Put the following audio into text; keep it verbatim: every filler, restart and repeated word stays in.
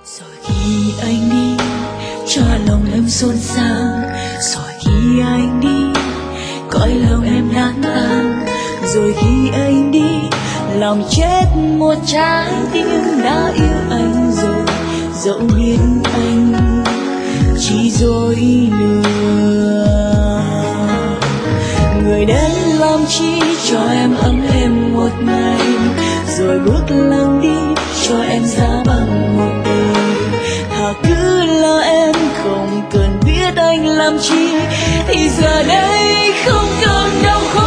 Rồi khi anh đi cho lòng em xôn xao, rồi khi anh đi cõi lòng em lang thang, rồi khi anh đi lòng chết một trái tim đã yêu anh rồi, dẫu biết anh chỉ dối lừa. Người đến làm chi cho em ấm êm một ngày, rồi bước lặng đi cho em giá bằng một đời. Thà cứ là em không cần biết anh làm chi, thì giờ đây không còn đau khổ.